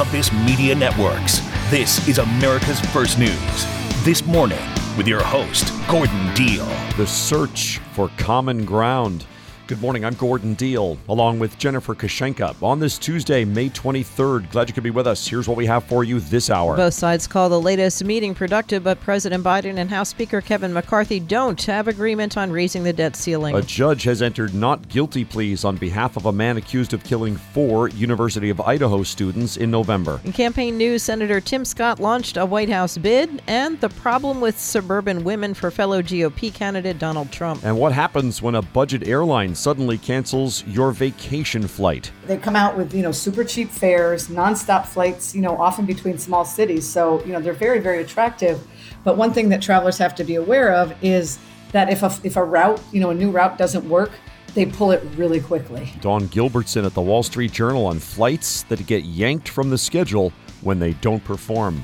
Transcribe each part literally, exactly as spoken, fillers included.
of this media networks. This is America's First News. This morning with your host, Gordon Deal. The search for common ground. Good morning, I'm Gordon Deal, along with Jennifer Kashenka. On this Tuesday, May twenty-third, glad you could be with us. Here's what we have for you this hour. Both sides call the latest meeting productive, but President Biden and House Speaker Kevin McCarthy don't have agreement on raising the debt ceiling. A judge has entered not guilty pleas on behalf of a man accused of killing four University of Idaho students in November. In campaign news, Senator Tim Scott launched a White House bid, and the problem with suburban women for fellow G O P candidate Donald Trump. And what happens when a budget airline suddenly cancels your vacation flight? They come out with, you know, super cheap fares, nonstop flights, you know, often between small cities. So, you know, they're very, very attractive. But one thing that travelers have to be aware of is that if a, if a route, you know, a new route doesn't work, they pull it really quickly. Dawn Gilbertson at the Wall Street Journal on flights that get yanked from the schedule when they don't perform.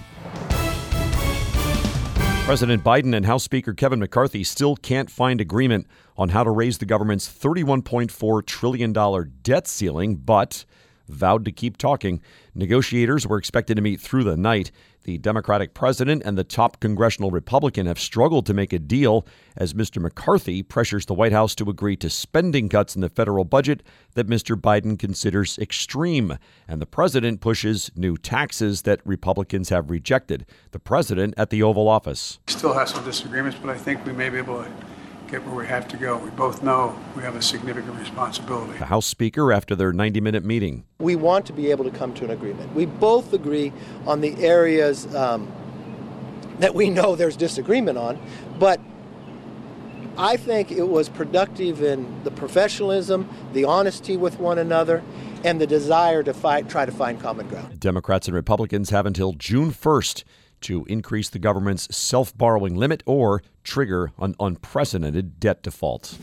President Biden and House Speaker Kevin McCarthy still can't find agreement on how to raise the government's thirty-one point four trillion dollars debt ceiling, but vowed to keep talking. Negotiators were expected to meet through the night. The Democratic president and the top congressional Republican have struggled to make a deal as Mister McCarthy pressures the White House to agree to spending cuts in the federal budget that Mister Biden considers extreme. And the president pushes new taxes that Republicans have rejected. The president at the Oval Office. Still have some disagreements, but I think we may be able to get where we have to go. We both know we have a significant responsibility. The House Speaker after their ninety-minute meeting. We want to be able to come to an agreement. We both agree on the areas um, that we know there's disagreement on, but I think it was productive in the professionalism, the honesty with one another, and the desire to fight, try to find common ground. Democrats and Republicans have until June first to increase the government's self-borrowing limit or trigger an unprecedented debt default.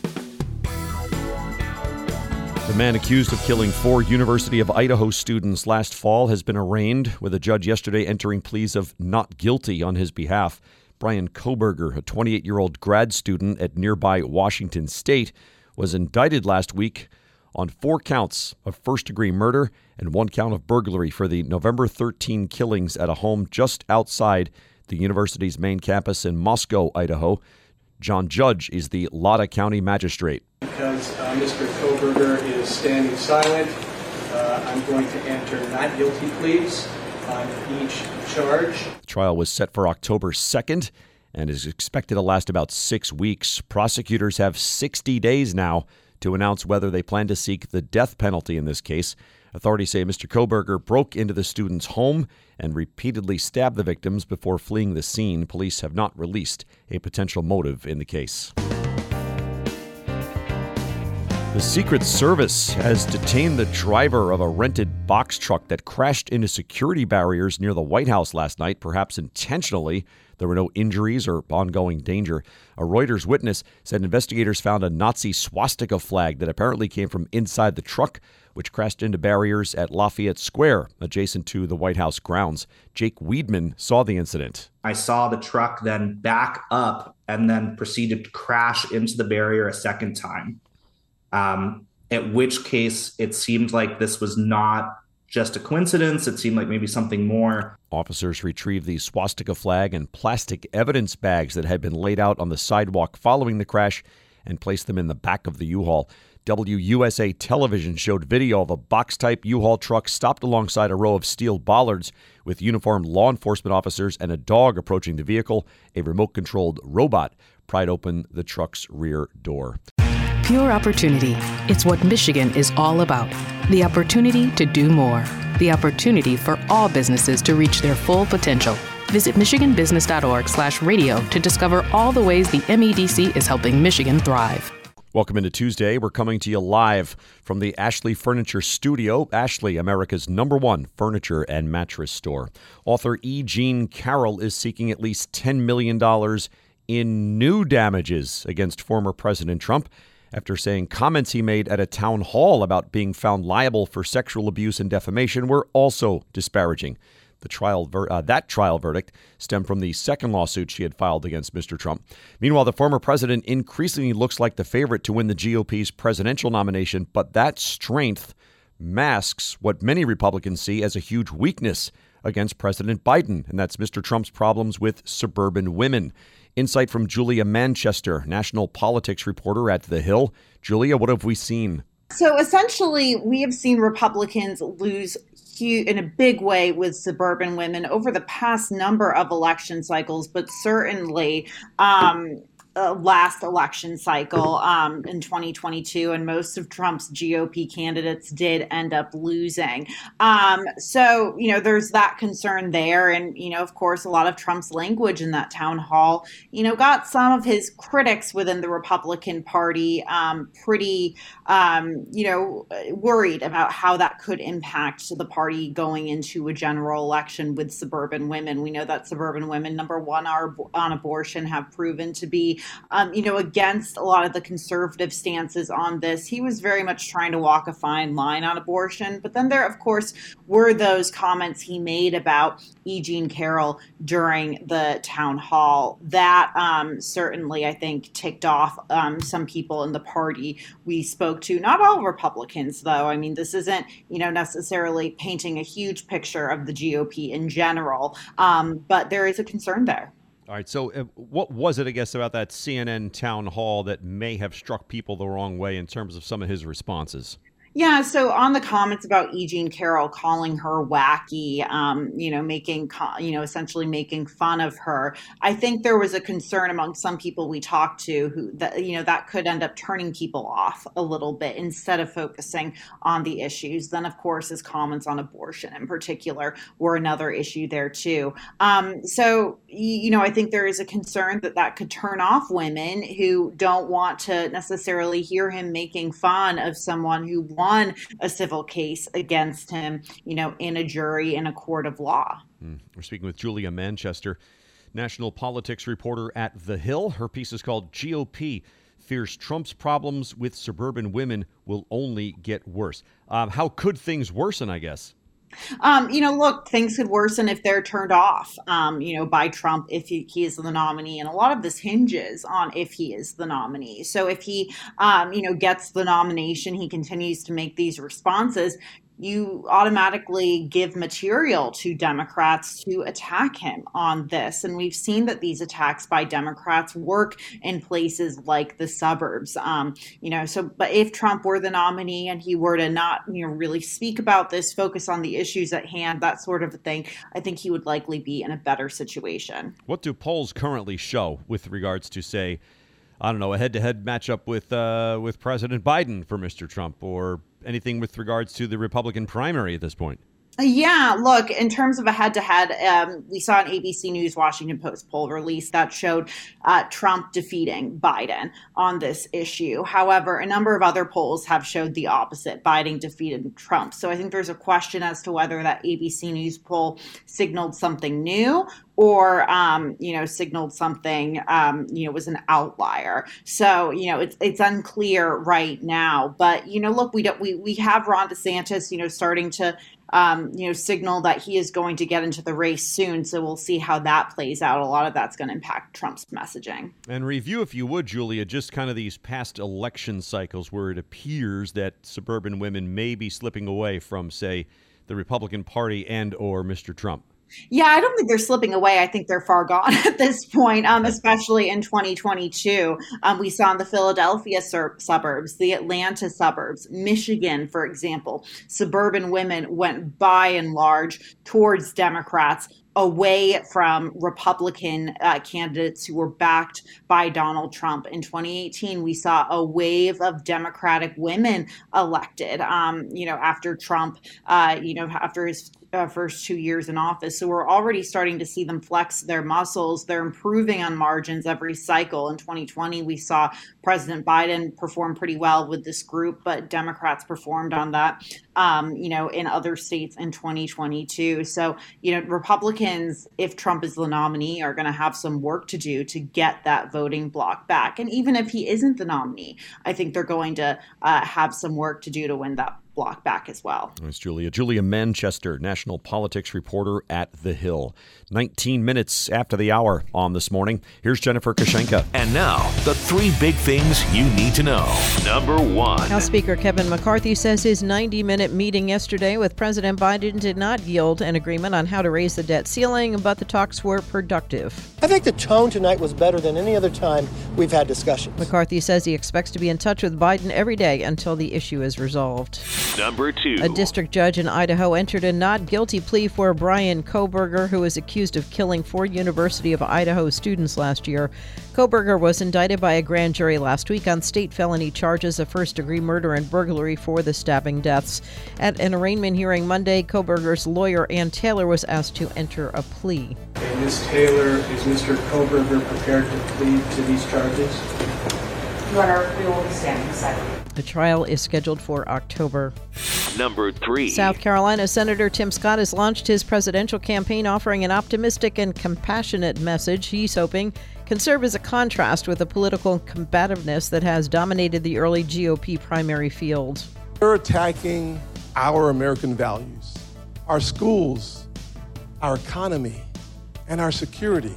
The man accused of killing four University of Idaho students last fall has been arraigned, with a judge yesterday entering pleas of not guilty on his behalf. Bryan Kohberger, a twenty-eight-year-old grad student at nearby Washington State, was indicted last week on four counts of first-degree murder and one count of burglary for the November thirteenth killings at a home just outside the university's main campus in Moscow, Idaho. John Judge is the Latta County magistrate. Because uh, Mister Kohberger is standing silent, uh, I'm going to enter not guilty pleas on each charge. The trial was set for October second and is expected to last about six weeks. Prosecutors have sixty days now to announce whether they plan to seek the death penalty in this case. Authorities say Mister Kohberger broke into the student's home and repeatedly stabbed the victims before fleeing the scene. Police have not released a potential motive in the case. The Secret Service has detained the driver of a rented box truck that crashed into security barriers near the White House last night, perhaps intentionally. There were no injuries or ongoing danger. A Reuters witness said investigators found a Nazi swastika flag that apparently came from inside the truck, which crashed into barriers at Lafayette Square, adjacent to the White House grounds. Jake Weidman saw the incident. I saw the truck then back up and then proceeded to crash into the barrier a second time. Um, at which case it seemed like this was not just a coincidence. It seemed like maybe something more. Officers retrieved the swastika flag and plastic evidence bags that had been laid out on the sidewalk following the crash and placed them in the back of the U-Haul. W U S A television showed video of a box-type U-Haul truck stopped alongside a row of steel bollards with uniformed law enforcement officers and a dog approaching the vehicle. A remote-controlled robot pried open the truck's rear door. Pure opportunity. It's what Michigan is all about. The opportunity to do more. The opportunity for all businesses to reach their full potential. Visit michiganbusiness.org slash radio to discover all the ways the M E D C is helping Michigan thrive. Welcome into Tuesday. We're coming to you live from the Ashley Furniture Studio. Ashley, America's number one furniture and mattress store. Author E. Jean Carroll is seeking at least ten million dollars in new damages against former President Trump after saying comments he made at a town hall about being found liable for sexual abuse and defamation were also disparaging. The trial ver- uh, that trial verdict stemmed from the second lawsuit she had filed against Mister Trump. Meanwhile, the former president increasingly looks like the favorite to win the G O P's presidential nomination, but that strength masks what many Republicans see as a huge weakness against President Biden, and that's Mister Trump's problems with suburban women. Insight from Julia Manchester, national politics reporter at The Hill. Julia, what have we seen? So essentially, we have seen Republicans lose huge, in a big way with suburban women over the past number of election cycles, but certainly um, uh, last election cycle um, in twenty twenty-two, and most of Trump's G O P candidates did end up losing. Um, so, you know, there's that concern there. And, you know, of course, a lot of Trump's language in that town hall, you know, got some of his critics within the Republican Party um, pretty, um, you know, worried about how that could impact the party going into a general election with suburban women. We know that suburban women, number one, are on abortion, have proven to be Um, you know, against a lot of the conservative stances on this. He was very much trying to walk a fine line on abortion. But then there, of course, were those comments he made about E. Jean Carroll during the town hall. That um, certainly, I think, ticked off um, some people in the party we spoke to. Not all Republicans, though. I mean, this isn't, you know, necessarily painting a huge picture of the G O P in general. Um, but there is a concern there. All right, so uh, what was it, I guess, about that C N N town hall that may have struck people the wrong way in terms of some of his responses? Yeah, so on the comments about E. Jean Carroll, calling her wacky, um, you know, making, you know, essentially making fun of her, I think there was a concern among some people we talked to who that, you know, that could end up turning people off a little bit instead of focusing on the issues. Then, of course, his comments on abortion in particular were another issue there, too. Um, so, you know, I think there is a concern that that could turn off women who don't want to necessarily hear him making fun of someone who won a civil case against him, you know, in a jury in a court of law. Mm. We're speaking with Julia Manchester, national politics reporter at The Hill. Her piece is called G O P Fears Trump's Problems with Suburban Women Will Only Get Worse. Um, how could things worsen, I guess? Um, you know, look, things could worsen if they're turned off, um, you know, by Trump if he, he is the nominee. And a lot of this hinges on if he is the nominee. So if he, um, you know, gets the nomination, he continues to make these responses, you automatically give material to Democrats to attack him on this. And we've seen that these attacks by Democrats work in places like the suburbs. Um, you know, so but if Trump were the nominee and he were to not, you know, really speak about this, focus on the issues at hand, that sort of a thing, I think he would likely be in a better situation. What do polls currently show with regards to, say, I don't know, a head-to-head matchup with uh, with President Biden for Mister Trump, or anything with regards to the Republican primary at this point? Yeah, look, in terms of a head-to-head, um, we saw an A B C News Washington Post poll release that showed uh, Trump defeating Biden on this issue. However, a number of other polls have showed the opposite, Biden defeated Trump. So I think there's a question as to whether that A B C News poll signaled something new or, um, you know, signaled something, um, you know, was an outlier. So, you know, it's it's unclear right now. But, you know, look, we don't we we have Ron DeSantis, you know, starting to Um, you know, signal that he is going to get into the race soon. So we'll see how that plays out. A lot of that's going to impact Trump's messaging. And review, if you would, Julia, just kind of these past election cycles where it appears that suburban women may be slipping away from, say, the Republican Party and or Mister Trump. Yeah, I don't think they're slipping away. I think they're far gone at this point, um, especially in twenty twenty-two. Um, we saw in the Philadelphia sur- suburbs, the Atlanta suburbs, Michigan, for example, suburban women went by and large towards Democrats, away from Republican uh, candidates who were backed by Donald Trump. In twenty eighteen, we saw a wave of Democratic women elected, um, you know, after Trump, uh, you know, after his uh, first two years in office. So we're already starting to see them flex their muscles. They're improving on margins every cycle. In twenty twenty, we saw President Biden perform pretty well with this group, but Democrats performed on that, um, you know, in other states in twenty twenty-two. So, you know, Republicans, if Trump is the nominee, are going to have some work to do to get that voting bloc back. And even if he isn't the nominee, I think they're going to uh, have some work to do to win that block back as well. Thanks, Julia. Julia Manchester, national politics reporter at The Hill. nineteen minutes after the hour on This Morning. Here's Jennifer Kashenka. And now, the three big things you need to know. Number one. House Speaker Kevin McCarthy says his ninety-minute meeting yesterday with President Biden did not yield an agreement on how to raise the debt ceiling, but the talks were productive. I think the tone tonight was better than any other time we've had discussions. McCarthy says he expects to be in touch with Biden every day until the issue is resolved. Number two. A district judge in Idaho entered a not guilty plea for Brian Kohberger, who is accused of killing four University of Idaho students last year. Kohberger was indicted by a grand jury last week on state felony charges of first-degree murder and burglary for the stabbing deaths. At an arraignment hearing Monday, Kohberger's lawyer, Ann Taylor, was asked to enter a plea. And Miz Taylor, is Mister Kohberger prepared to plead to these charges? Your Honor, we will be standing silent. The trial is scheduled for October. Number three. South Carolina Senator Tim Scott has launched his presidential campaign offering an optimistic and compassionate message he's hoping can serve as a contrast with the political combativeness that has dominated the early G O P primary field. They're attacking our American values, our schools, our economy, and our security.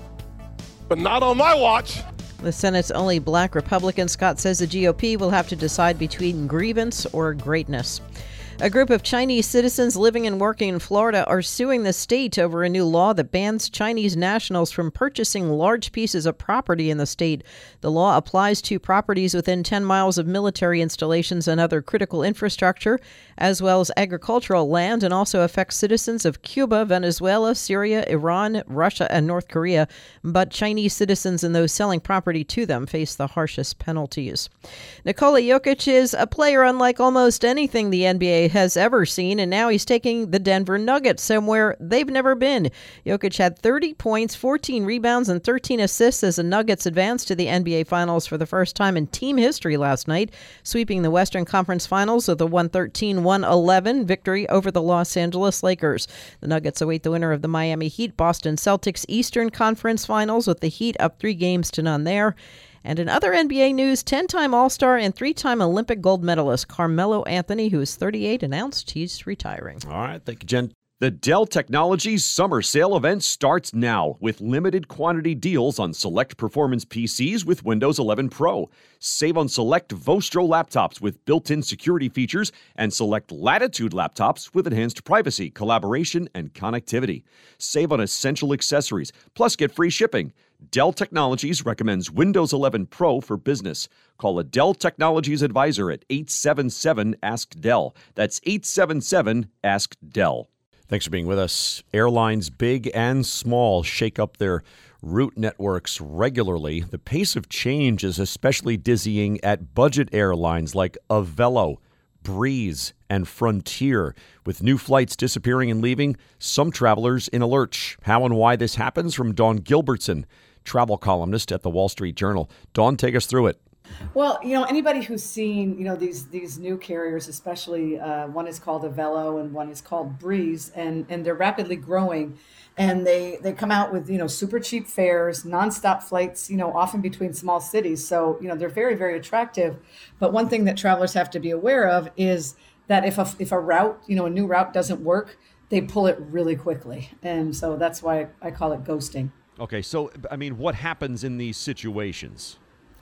But not on my watch. The Senate's only black Republican, Scott says the G O P will have to decide between grievance or greatness. A group of Chinese citizens living and working in Florida are suing the state over a new law that bans Chinese nationals from purchasing large pieces of property in the state. The law applies to properties within ten miles of military installations and other critical infrastructure, as well as agricultural land, and also affects citizens of Cuba, Venezuela, Syria, Iran, Russia, and North Korea. But Chinese citizens and those selling property to them face the harshest penalties. Nikola Jokic is a player unlike almost anything the N B A has ever seen, and now he's taking the Denver Nuggets somewhere they've never been. Jokic had thirty points, fourteen rebounds, and thirteen assists as the Nuggets advanced to the N B A Finals for the first time in team history last night, sweeping the Western Conference Finals with a one thirteen one eleven victory over the Los Angeles Lakers. The Nuggets await the winner of the Miami Heat Boston Celtics Eastern Conference Finals, with the Heat up three games to none there. And in other N B A news, ten-time All-Star and three-time Olympic gold medalist Carmelo Anthony, who is thirty-eight, announced he's retiring. All right, thank you, Jen. The Dell Technologies Summer Sale event starts now with limited quantity deals on select performance P Cs with Windows eleven Pro. Save on select Vostro laptops with built-in security features and select Latitude laptops with enhanced privacy, collaboration, and connectivity. Save on essential accessories, plus get free shipping. Dell Technologies recommends Windows eleven Pro for business. Call a Dell Technologies advisor at eight seven seven, ask Dell. That's eight seven seven, ask Dell. Thanks for being with us. Airlines big and small shake up their route networks regularly. The pace of change is especially dizzying at budget airlines like Avelo, Breeze, and Frontier. With new flights disappearing and leaving, some travelers in a lurch. How and why this happens, from Dawn Gilbertson, travel columnist at the Wall Street Journal. Dawn, take us through it. Well, you know, anybody who's seen, you know, these these new carriers, especially uh, one is called Avelo and one is called Breeze, and and they're rapidly growing, and they they come out with, you know, super cheap fares, nonstop flights, you know, often between small cities. So, you know, they're very, very attractive. But one thing that travelers have to be aware of is that if a if a route, you know, a new route doesn't work, they pull it really quickly, and so that's why I call it ghosting. Okay, so I mean, what happens in these situations?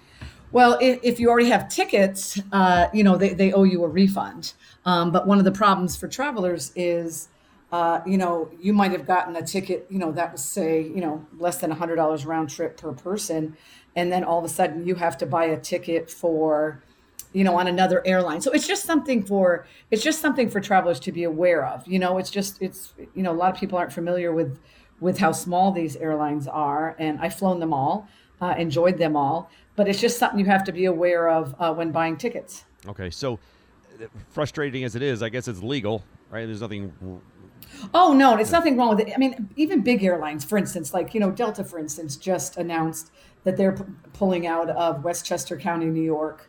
Well, if, if you already have tickets, uh, you know, they, they owe you a refund. Um, but one of the problems for travelers is, uh, you know, you might have gotten a ticket, you know, that was, say, you know, less than one hundred dollars round trip per person. And then all of a sudden you have to buy a ticket for, you know, on another airline. So it's just something for, it's just something for travelers to be aware of. You know, it's just, it's, you know, a lot of people aren't familiar with, with how small these airlines are. And I've flown them all, uh, enjoyed them all. But it's just something you have to be aware of uh, when buying tickets. Okay, so frustrating as it is, I guess it's legal, right? There's nothing. Oh, no, it's nothing wrong with it. I mean, even big airlines, for instance, like, you know, Delta, for instance, just announced that they're p- pulling out of Westchester County, New York,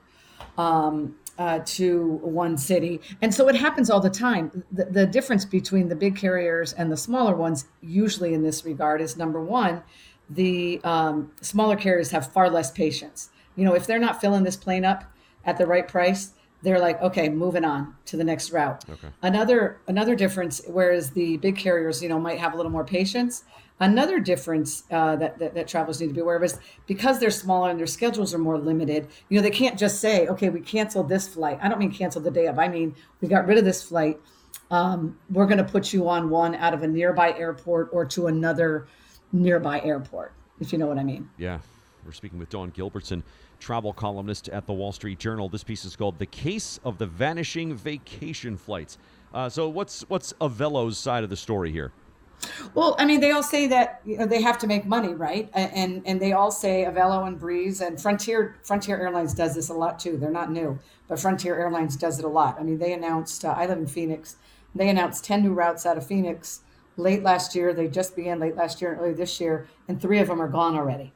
um, uh, to one city. And so it happens all the time. The, the difference between the big carriers and the smaller ones, usually in this regard, is number one, the um, smaller carriers have far less patience. You know, if they're not filling this plane up at the right price, they're like, okay, moving on to the next route. Okay. Another another difference, whereas the big carriers, you know, might have a little more patience. Another difference uh, that, that that travelers need to be aware of is because they're smaller and their schedules are more limited. You know, they can't just say, okay, we canceled this flight. I don't mean cancel the day of. I mean we got rid of this flight. Um, we're going to put you on one out of a nearby airport or to another nearby airport, if you know what I mean. Yeah. We're speaking with Dawn Gilbertson, travel columnist at the Wall Street Journal. This piece is called "The Case of the Vanishing Vacation Flights." Uh, so what's what's Avelo's side of the story here? Well, I mean, they all say that, you know, they have to make money, right? And and they all say Avelo and Breeze and Frontier Frontier Airlines does this a lot too. They're not new, but Frontier Airlines does it a lot. I mean, they announced, uh, I live in Phoenix, they announced ten new routes out of Phoenix late last year. They just began late last year and early this year, and three of them are gone already.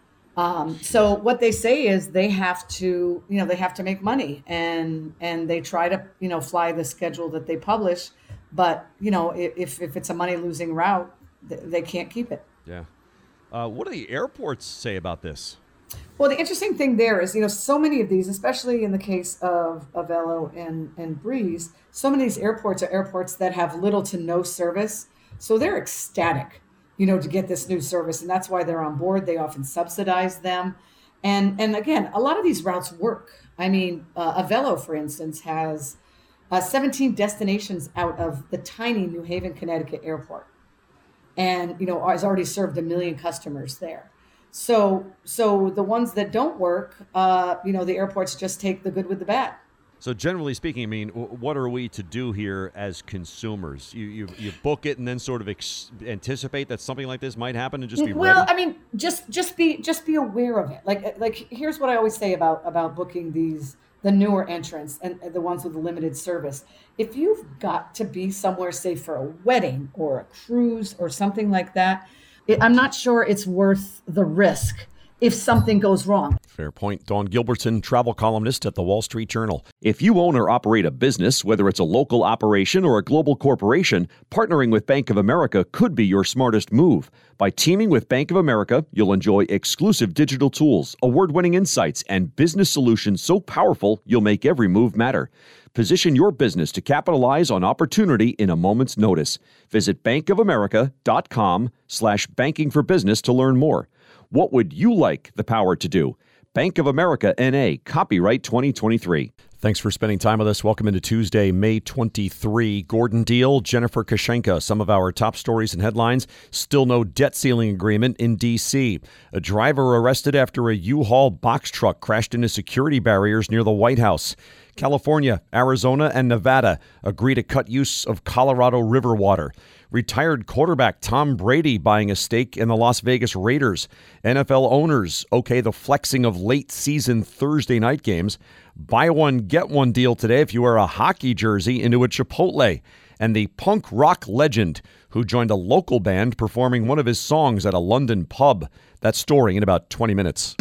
Um, so what they say is they have to, you know, they have to make money, and and they try to, you know, fly the schedule that they publish. But, you know, if if it's a money losing route, they can't keep it. Yeah. Uh, what do the airports say about this? Well, the interesting thing there is, you know, so many of these, especially in the case of Avelo and, and Breeze, so many of these airports are airports that have little to no service. So they're ecstatic, you know, to get this new service. And that's why they're on board. They often subsidize them. And and again, a lot of these routes work. I mean, uh, Avelo, for instance, has uh, seventeen destinations out of the tiny New Haven, Connecticut airport. And, you know, has already served a million customers there. So so the ones that don't work, uh, you know, the airports just take the good with the bad. So generally speaking, I mean, what are we to do here as consumers? You you, you book it and then sort of ex- anticipate that something like this might happen and just be well, ready? I mean, just just be just be aware of it. Like like here's what I always say about about booking these the newer entrants and the ones with limited service. If you've got to be somewhere, say for a wedding or a cruise or something like that, it, I'm not sure it's worth the risk if something goes wrong. Fair point. Dawn Gilbertson, travel columnist at the Wall Street Journal. If you own or operate a business, whether it's a local operation or a global corporation, partnering with Bank of America could be your smartest move. By teaming with Bank of America, you'll enjoy exclusive digital tools, award-winning insights, and business solutions so powerful you'll make every move matter. Position your business to capitalize on opportunity in a moment's notice. Visit bankofamerica.com slash banking for business to learn more. What would you like the power to do? Bank of America, N A, copyright twenty twenty-three. Thanks for spending time with us. Welcome into Tuesday, May twenty-third. Gordon Deal, Jennifer Kashenka, some of our top stories and headlines. Still no debt ceiling agreement in D C. A driver arrested after a U-Haul box truck crashed into security barriers near the White House. California, Arizona, and Nevada agree to cut use of Colorado River water. Retired quarterback Tom Brady buying a stake in the Las Vegas Raiders. N F L owners okay the flexing of late-season Thursday night games. Buy one, get one deal today if you wear a hockey jersey into a Chipotle. And the punk rock legend who joined a local band performing one of his songs at a London pub. That story in about twenty minutes.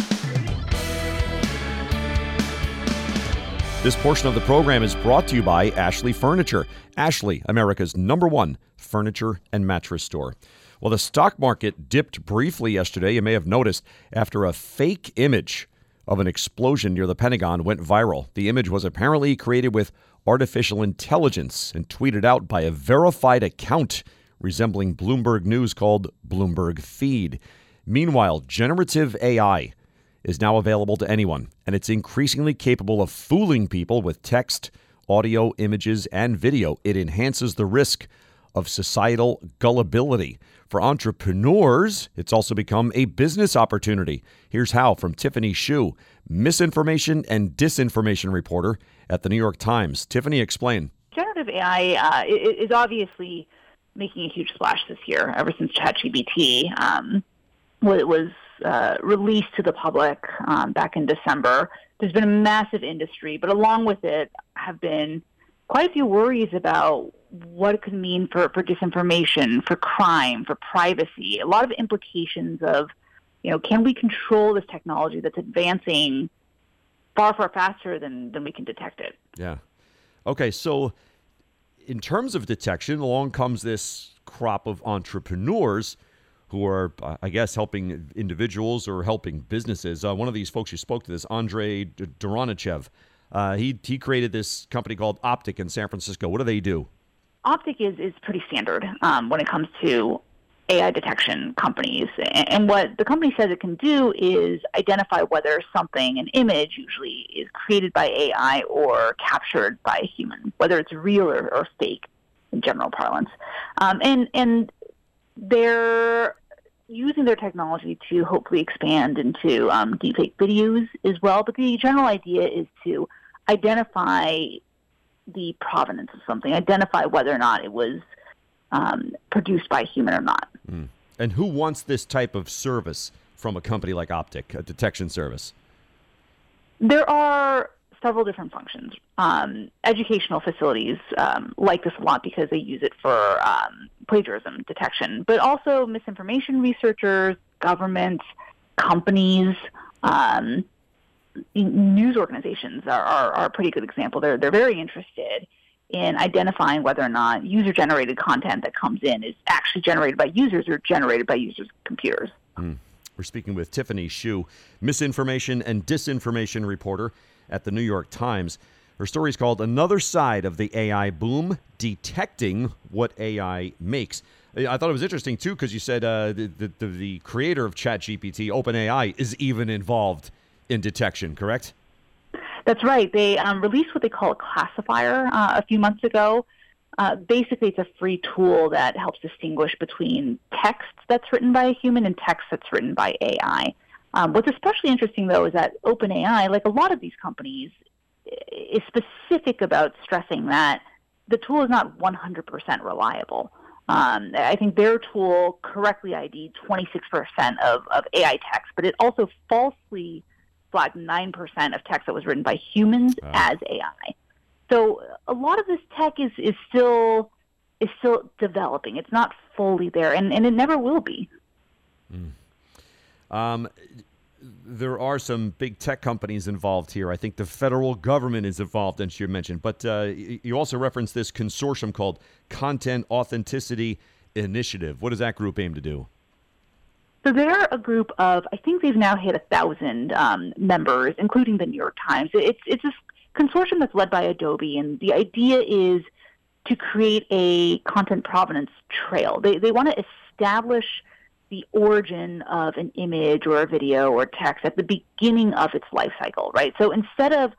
This portion of the program is brought to you by Ashley Furniture. Ashley, America's number one furniture and mattress store. Well, the stock market dipped briefly yesterday, you may have noticed, after a fake image of an explosion near the Pentagon went viral. The image was apparently created with artificial intelligence and tweeted out by a verified account resembling Bloomberg News called Bloomberg Feed. Meanwhile, generative A I is now available to anyone, and it's increasingly capable of fooling people with text, audio, images, and video. It enhances the risk of societal gullibility. For entrepreneurs, it's also become a business opportunity. Here's how from Tiffany Shu, misinformation and disinformation reporter at the New York Times. Tiffany, explain. Generative A I uh, is obviously making a huge splash this year, ever since ChatGPT um, was uh, released to the public um, back in December. There's been a massive industry, but along with it have been quite a few worries about what it could mean for, for disinformation, for crime, for privacy, a lot of implications of, you know, can we control this technology that's advancing far, far faster than, than we can detect it? Yeah. Okay, so in terms of detection, along comes this crop of entrepreneurs who are, I guess, helping individuals or helping businesses. Uh, one of these folks you spoke to, this Andrei Doronichev, Uh, he he created this company called Optic in San Francisco. What do they do? Optic is, is pretty standard um, when it comes to A I detection companies. And what the company says it can do is identify whether something, an image usually, is created by A I or captured by a human, whether it's real or, or fake in general parlance. Um, and, and they're using their technology to hopefully expand into um, deepfake videos as well. But the general idea is to identify the provenance of something, identify whether or not it was Um, produced by a human or not. Mm. And who wants this type of service from a company like Optic, a detection service? There are several different functions. Um, educational facilities um, like this a lot because they use it for um, plagiarism detection, but also misinformation researchers, governments, companies, um, news organizations are, are, are a pretty good example. They're, they're very interested in identifying whether or not user-generated content that comes in is actually generated by users or generated by users' computers. Mm. We're speaking with Tiffany Shu, misinformation and disinformation reporter at the New York Times. Her story is called Another Side of the A I Boom, Detecting What A I Makes. I thought it was interesting, too, because you said uh, the, the, the creator of ChatGPT, OpenAI, is even involved in detection, correct? That's right. They um, released what they call a classifier uh, a few months ago. Uh, basically, it's a free tool that helps distinguish between text that's written by a human and text that's written by A I. Um, what's especially interesting, though, is that OpenAI, like a lot of these companies, is specific about stressing that the tool is not one hundred percent reliable. Um, I think their tool correctly I D'd twenty-six percent of, of A I text, but it also falsely flagged nine percent of text that was written by humans uh. as A I. So a lot of this tech is, is still is still developing. It's not fully there, and, and it never will be. Mm. Um, there are some big tech companies involved here. I think the federal government is involved, as you mentioned. But uh, you also referenced this consortium called Content Authenticity Initiative. What does that group aim to do? So they're a group of, I think they've now hit a thousand um, members, including the New York Times. It's it's a consortium that's led by Adobe, and the idea is to create a content provenance trail. They they want to establish the origin of an image or a video or text at the beginning of its life cycle, right? So instead of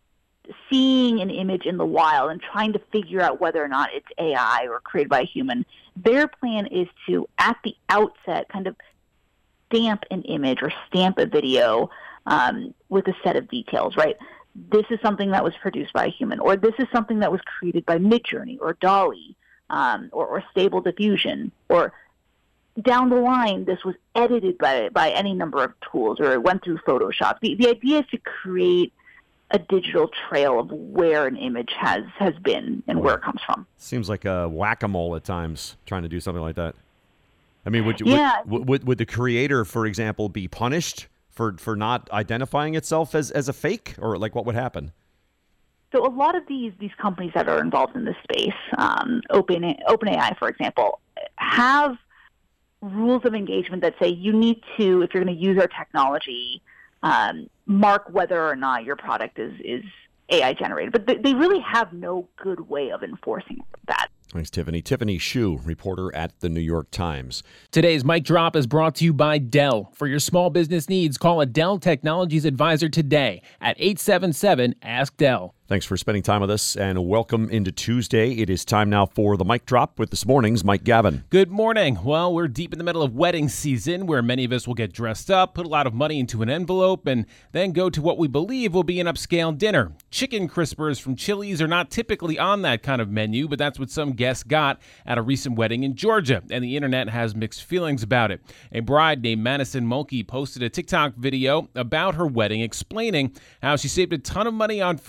seeing an image in the wild and trying to figure out whether or not it's A I or created by a human, their plan is to, at the outset, kind of stamp an image or stamp a video um, with a set of details, right? This is something that was produced by a human, or this is something that was created by Midjourney or DALL-E, um, or, or Stable Diffusion, or down the line, this was edited by by any number of tools, or it went through Photoshop. The, the idea is to create a digital trail of where an image has, has been and where it comes from. Seems like a whack-a-mole at times, trying to do something like that. I mean, would, yeah. would, would would the creator, for example, be punished for, for not identifying itself as, as a fake? Or, like, what would happen? So a lot of these these companies that are involved in this space, um, Open OpenAI, for example, have rules of engagement that say you need to, if you're going to use our technology, um, mark whether or not your product is, is A I generated. But they, they really have no good way of enforcing that. Thanks, Tiffany. Tiffany Shu, reporter at the New York Times. Today's Mic Drop is brought to you by Dell. For your small business needs, call a Dell Technologies advisor today at eight seven seven, ask Dell. Thanks for spending time with us, and welcome into Tuesday. It is time now for the Mic Drop with this morning's Mike Gavin. Good morning. Well, we're deep in the middle of wedding season, where many of us will get dressed up, put a lot of money into an envelope, and then go to what we believe will be an upscale dinner. Chicken crispers from Chili's are not typically on that kind of menu, but that's what some guests got at a recent wedding in Georgia, and the internet has mixed feelings about it. A bride named Madison Mulkey posted a TikTok video about her wedding, explaining how she saved a ton of money on food by ordering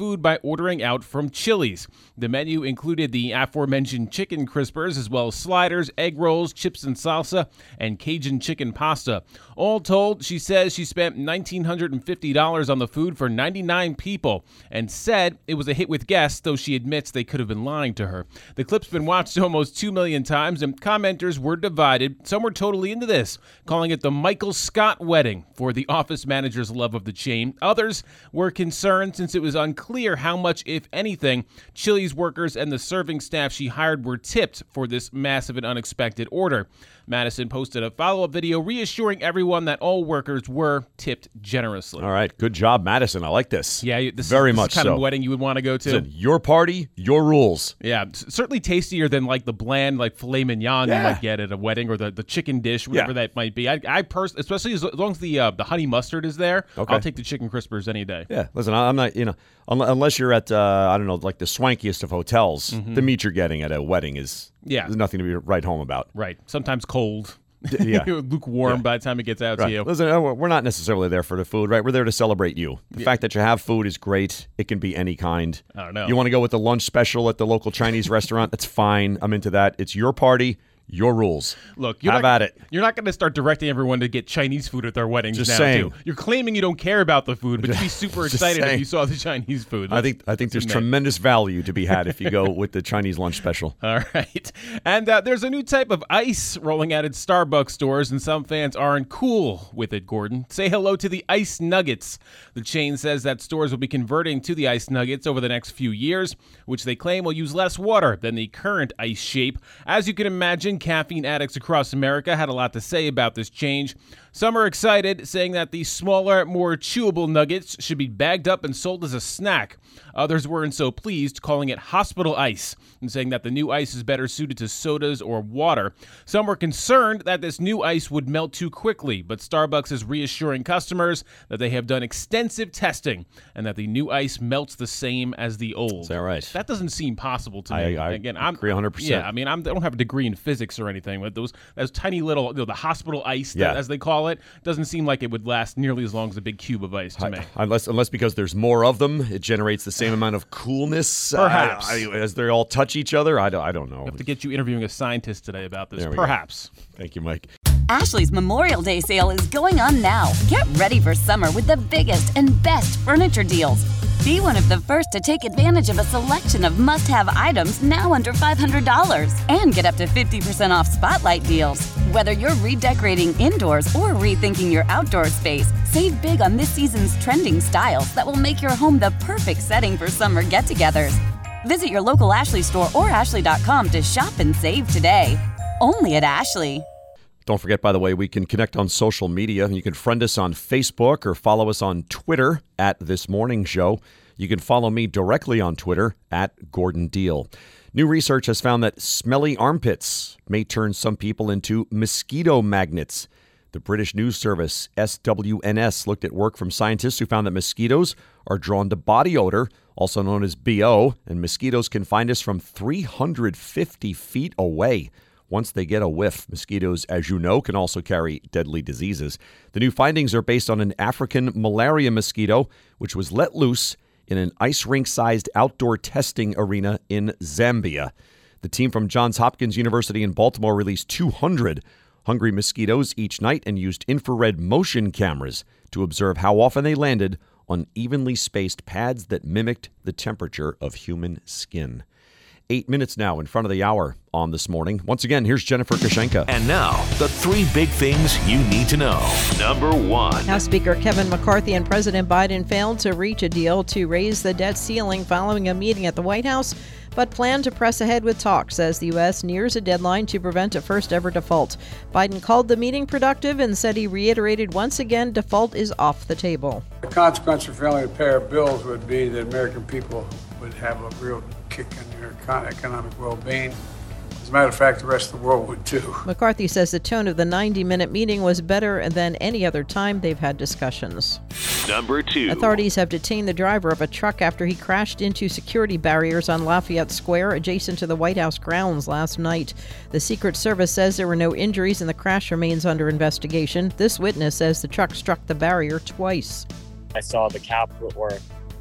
ordering out from Chili's. The menu included the aforementioned chicken crispers, as well as sliders, egg rolls, chips and salsa, and Cajun chicken pasta. All told, she says she spent one thousand nine hundred fifty dollars on the food for ninety-nine people and said it was a hit with guests, though she admits they could have been lying to her. The clip's been watched almost two million times, and commenters were divided. Some were totally into this, calling it the Michael Scott wedding for the office manager's love of the chain. Others were concerned since it was unclear how much, if anything, Chili's workers and the serving staff she hired were tipped for this massive and unexpected order. Madison posted a follow-up video reassuring everyone that all workers were tipped generously. All right. Good job, Madison. I like this. Yeah, this Very is, this much is kind so. of wedding you would want to go to. Listen, your party, your rules. Yeah, certainly tastier than like the bland like filet mignon Yeah. you might get at a wedding, or the, the chicken dish, whatever Yeah. that might be. I, I pers- especially as, as long as the uh, the honey mustard is there, Okay. I'll take the chicken crispers any day. Yeah, listen, I- I'm not, you know, un- unless you're at, uh, I don't know, like the swankiest of hotels, Mhm. the meat you're getting at a wedding is, Yeah. there's nothing to be right home about. Right. Sometimes cold. D- yeah. Lukewarm Yeah. by the time it gets out Right. to you. Listen, uh, we're not necessarily there for the food, right? We're there to celebrate you. The Yeah. fact that you have food is great. It can be any kind. I don't know. You want to go with the lunch special at the local Chinese restaurant? That's fine. I'm into that. It's your party, your rules. Look, you're have not, at it. You're not going to start directing everyone to get Chinese food at their weddings Just now, saying. too. You're claiming you don't care about the food, but you'd be super Just excited if saying. you saw the Chinese food. I think I think there's admit. tremendous value to be had if you go with the Chinese lunch special. All right. And uh, there's a new type of ice rolling out at Starbucks stores, and some fans aren't cool with it, Gordon. Say hello to the Ice Nuggets. The chain says that stores will be converting to the Ice Nuggets over the next few years, which they claim will use less water than the current ice shape. As you can imagine, caffeine addicts across America had a lot to say about this change. Some are excited, saying that the smaller, more chewable nuggets should be bagged up and sold as a snack. Others weren't so pleased, calling it hospital ice, and saying that the new ice is better suited to sodas or water. Some were concerned that this new ice would melt too quickly, but Starbucks is reassuring customers that they have done extensive testing and that the new ice melts the same as the old. Is that right? That doesn't seem possible to me. I, I Again, I'm, agree one hundred percent. Yeah, I mean, I'm, I don't have a degree in physics or anything, but those those tiny little, you know, the hospital ice, Yeah. that, as they call it, doesn't seem like it would last nearly as long as a big cube of ice to me. Unless, unless because there's more of them, it generates the same amount of coolness. Perhaps. I- I- as they all touch each other. I don't, I don't know. I have to get you interviewing a scientist today about this. There we go. Perhaps. Thank you, Mike. Ashley's Memorial Day sale is going on now. Get ready for summer with the biggest and best furniture deals. Be one of the first to take advantage of a selection of must-have items now under five hundred dollars. And get up to fifty percent off Spotlight deals. Whether you're redecorating indoors or rethinking your outdoor space, save big on this season's trending styles that will make your home the perfect setting for summer get-togethers. Visit your local Ashley store or ashley dot com to shop and save today. Only at Ashley. Don't forget, by the way, we can connect on social media. You can friend us on Facebook or follow us on Twitter at This Morning Show. You can follow me directly on Twitter at Gordon Deal. New research has found that smelly armpits may turn some people into mosquito magnets. The British news service S W N S looked at work from scientists who found that mosquitoes are drawn to body odor, also known as B O, and mosquitoes can find us from three hundred fifty feet away. Once they get a whiff, mosquitoes, as you know, can also carry deadly diseases. The new findings are based on an African malaria mosquito, which was let loose in an ice rink-sized outdoor testing arena in Zambia. The team from Johns Hopkins University in Baltimore released two hundred hungry mosquitoes each night and used infrared motion cameras to observe how often they landed on evenly spaced pads that mimicked the temperature of human skin. Eight minutes now in front of the hour on This Morning. Once again, here's Jennifer Kashenka. And now, the three big things you need to know. Number one. House Speaker Kevin McCarthy and President Biden failed to reach a deal to raise the debt ceiling following a meeting at the White House, but plan to press ahead with talks as the U S nears a deadline to prevent a first-ever default. Biden called the meeting productive and said he reiterated once again default is off the table. The consequence of failing to pay our bills would be that American people would have a real kick in their econ- economic well-being. As a matter of fact, the rest of the world would too. McCarthy says the tone of the ninety-minute meeting was better than any other time they've had discussions. Number two. Authorities have detained the driver of a truck after he crashed into security barriers on Lafayette Square adjacent to the White House grounds last night. The Secret Service says there were no injuries and the crash remains under investigation. This witness says the truck struck the barrier twice. I saw the cap or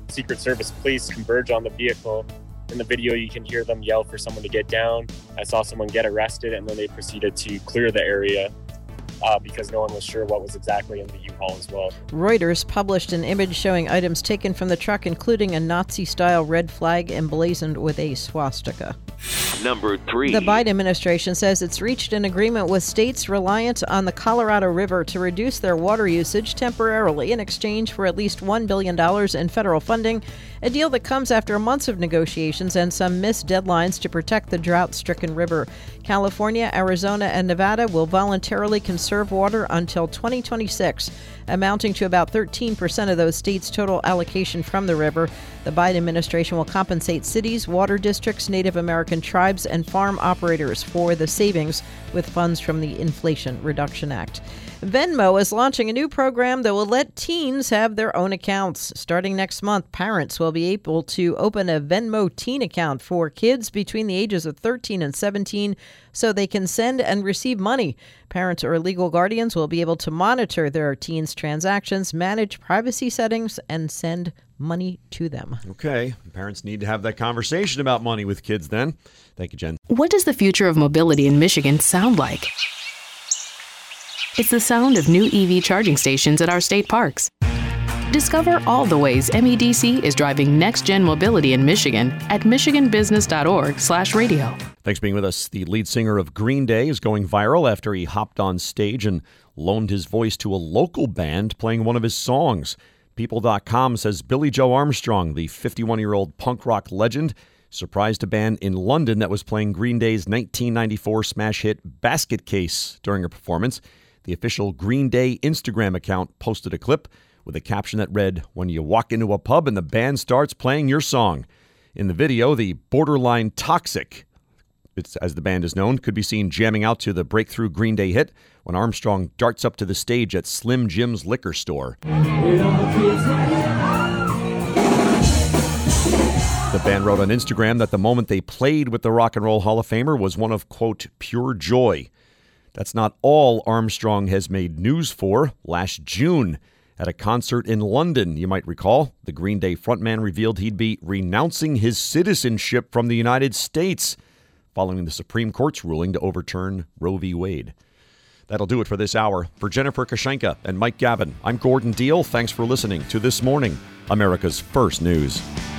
Secret Service police converge on the vehicle. In the video, you can hear them yell for someone to get down. I saw someone get arrested, and then they proceeded to clear the area uh, because no one was sure what was exactly in the U-Haul as well. Reuters published an image showing items taken from the truck, including a Nazi-style red flag emblazoned with a swastika. Number three. The Biden administration says it's reached an agreement with states reliant on the Colorado River to reduce their water usage temporarily in exchange for at least one billion dollars in federal funding, a deal that comes after months of negotiations and some missed deadlines to protect the drought-stricken river. California, Arizona, and Nevada will voluntarily conserve water until twenty twenty-six, amounting to about thirteen percent of those states' total allocation from the river. The Biden administration will compensate cities, water districts, Native American tribes, and farm operators for the savings with funds from the Inflation Reduction Act. Venmo is launching a new program that will let teens have their own accounts. Starting next month, parents will be able to open a Venmo teen account for kids between the ages of thirteen and seventeen so they can send and receive money. Parents or legal guardians will be able to monitor their teens' transactions, manage privacy settings, and send money to them. Okay. Parents need to have that conversation about money with kids then. Thank you, Jen. What does the future of mobility in Michigan sound like? It's the sound of new E V charging stations at our state parks. Discover all the ways M E D C is driving next-gen mobility in Michigan at michiganbusiness.org slash radio. Thanks for being with us. The lead singer of Green Day is going viral after he hopped on stage and loaned his voice to a local band playing one of his songs. People dot com says Billy Joe Armstrong, the fifty-one-year-old punk rock legend, surprised a band in London that was playing Green Day's nineteen ninety-four smash hit Basket Case during a performance. The official Green Day Instagram account posted a clip with a caption that read, "When you walk into a pub and the band starts playing your song." In the video, the Borderline Toxic, it's, as the band is known, could be seen jamming out to the breakthrough Green Day hit when Armstrong darts up to the stage at Slim Jim's liquor store. The band wrote on Instagram that the moment they played with the Rock and Roll Hall of Famer was one of, quote, pure joy. That's not all Armstrong has made news for. Last June, at a concert in London, you might recall, the Green Day frontman revealed he'd be renouncing his citizenship from the United States following the Supreme Court's ruling to overturn Roe v. Wade. That'll do it for this hour. For Jennifer Kashenka and Mike Gavin, I'm Gordon Deal. Thanks for listening to This Morning, America's First News.